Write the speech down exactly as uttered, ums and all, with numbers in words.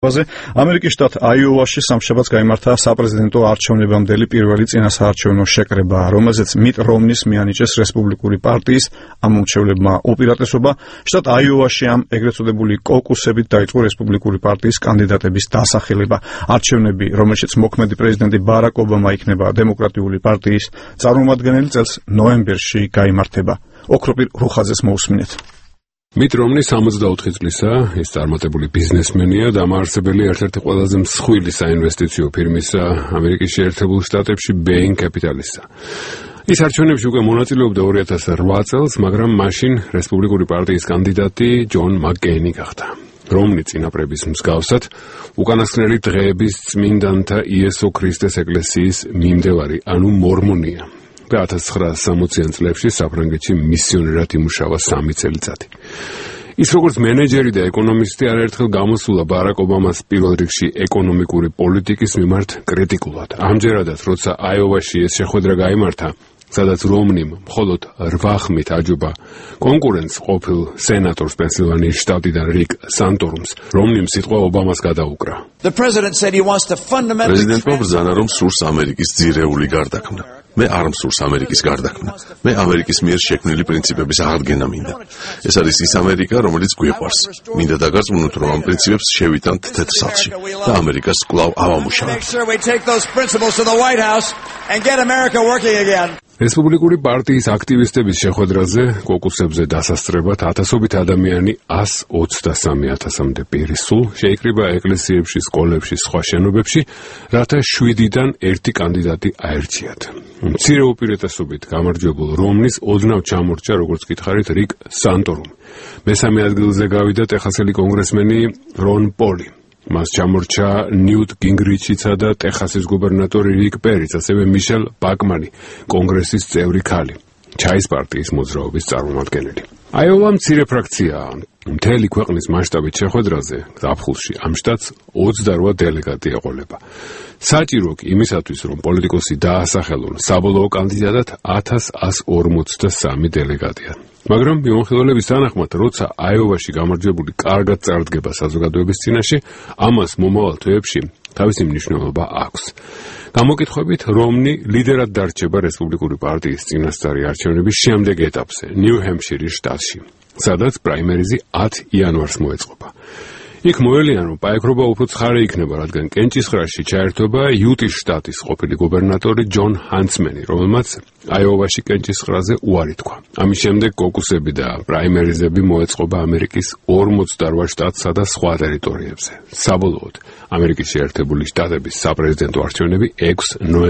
ამერიკის შტატ აიოვაში სამშაბათს გაიმართა საპრეზიდენტო არჩევნებამდელი პირველი წინასაარჩევნო შეკრება, რომელზეც მიტ რომნის მიანიჭეს რესპუბლიკური პარტიის ამომრჩევლებმა უპირატესობა. შტატ აიოვაში ამ ეგრეთ წოდებული კოკუსებით დაიწყო რესპუბლიკური პარტიის კანდიდატების დასახელება. არჩევნები, რომელშიც მოქმედი პრეზიდენტი ბარაკ ობამა იქნება დემოკრატიული პარტიის წარმომადგენელი, წელს ნოემბერში გაიმართება. ოქროპირ რუხაძეს მოусმინეთ. მიტ რომნი სამოცდაოთხი წლისაა, ის წარმატებული ბიზნესმენია, დამაარსებელი ერთ-ერთი ყველაზე მსხვილი საინვესტიციო ფირმისა ამერიკის შეერთებულ შტატებში Bain Capital-ისა. ის არჩევნებში უკვე მონაწილეობდა ორი ათას რვა წელს, მაგრამ მაშინ რესპუბლიკური პარტიის კანდიდატი ჯონ მაკკეინი გახდა. რომნი წინაპრების მსგავსად უკანასკნელი დღეების წმინდანთა იესო ქრისტეს ეკლესიის მიმდევარი, ანუ მორმონია. და ათას ცხრაასი სამოციან წლებში საფრანგეთში მისიონერად იმუშავა სამი წელიწადი. ის როგორც მენეჯერი და ეკონომისტი არაერთხელ გამოსულა ბარაკ ობამას პირველ რიგში ეკონომიკური პოლიტიკის მიმართ კრიტიკულად. ამჯერადაც, როცა აიოვაში ეს შეხვედრა გაიმართა, სადაც რომნიმ მხოლოდ რვა ხმით აჯობა კონკურენტს ყოფილ სენატორს პენსილვანიის შტატიდან რიკ სანტორუმს, რომნიმ სიტყვა ობამას გადაუკრა. პრეზიდენტმა ბრძანა, რომ სურს ამერიკის ძირეული გარდაქმნა. მე არ მსურს ამერიკის გარდაქმნა. მე ამერიკის მიერ შექმნილი პრინციპების აღდგენა მინდა. ეს არის ის ამერიკა, რომელიც გვიყვარს. მინდა დაგარწმუნოთ, რომ ამ პრინციპებს შევიტანთ თეთრ სახლში და ამერიკას კვლავ ავამუშავებთ. რესპუბლიკური პარტიის აქტივისტების შეხვედრაზე, კოკუსებზე დასასწრებად ათასობით ადამიანი ას ოცდასამი ათასამდე პირისულ შეიკრიბა ეკლესიებში, სკოლებში, სხვა შენობებში, რათა შვიდიდან ერთი კანდიდატი აერჩიათ. მცირე უპირატესობით გამარჯვებულ რომნის ოდნავ ჩამორჩა, როგორც გითხარით, რიკ სანტორუმი. მესამე ადგილზე გავიდა ტეხასელი კონგრესმენი რონ პოლი. მას ჩამორჩა ნიუტ გინგრიჩიცა და ტეხასის გუბერნატორი რიკ პერიც, ასევე მიშელ ბაკმანი, კონგრესის წევრი ქალი, ჩაის პარტიის მოძრაობის წარმომადგენელი. აიოვა მცირე ფრაქციაა. მთელი ქვეყნის მასშტაბით შეხვედრაზე ზაფხულში ამ შტატს ოცდარვა დელეგატი ეყოლება. საჭირო კი იმისათვის, რომ პოლიტიკოსი დაასახელონ საბოლოო კანდიდატად ათას ას ორმოცდასამი დელეგატია. მაგრამ მიმოხილველების თანახმად, როცა აიოვაში გამარჯვებული კარგად წარდგება საზოგადოების წინაშე, ამას მომავალ თვეებში თავისი მნიშვნელობა აქვს. გამოკითხვებით, რომნი ლიდერად დარჩება რესპუბლიკური პარტიის წინასწარი არჩევნების შემდეგ ეტაპზე, ნიუ-ჰემპშირის შტატში, სადაც პრაიმერიზი ათი იანვარს მოეწყობა. იქ მოელიან, რომ პაექრობა უფრო ცხარე იქნება, რადგან კენჭისყრაში ჩაერთვება იუტის შტატის ყოფილი გუბერნატორი ჯონ ჰანცმენი, რომელმაც აიოვაში კენჭისყრაზე უარი თქვა. ამის შემდეგ კოკუსები და პრაიმერიზები მოეწყობა ამერიკის ორმოცდარვა შტატსა და სხვა ტერიტორიებზე. საბოლოოდ, ამერიკის შეერთებული შტატების საპრეზიდენტო არჩევნები ექვსი ნოემბერს